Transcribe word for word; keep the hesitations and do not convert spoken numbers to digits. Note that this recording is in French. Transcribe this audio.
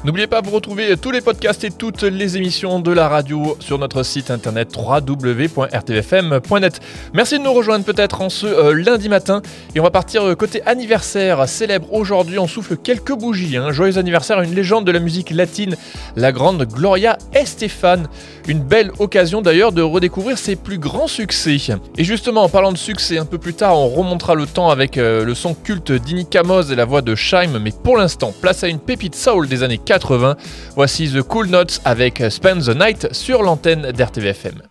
N'oubliez pas, vous retrouvez tous les podcasts et toutes les émissions de la radio sur notre site internet w w w point r t v f m point net. Merci de nous rejoindre peut-être en ce euh, lundi matin. Et on va partir euh, côté anniversaire célèbre. Aujourd'hui, on souffle quelques bougies. Hein. Joyeux anniversaire à une légende de la musique latine, la grande Gloria Estefan. Une belle occasion d'ailleurs de redécouvrir ses plus grands succès. Et justement, en parlant de succès, un peu plus tard, on remontera le temps avec euh, le son culte d'Inny Kamoz et la voix de Shaim. Mais pour l'instant, place à une pépite soul des années quatre-vingts. Voici The Cool Notes avec Spend the Night sur l'antenne d'R T V F M.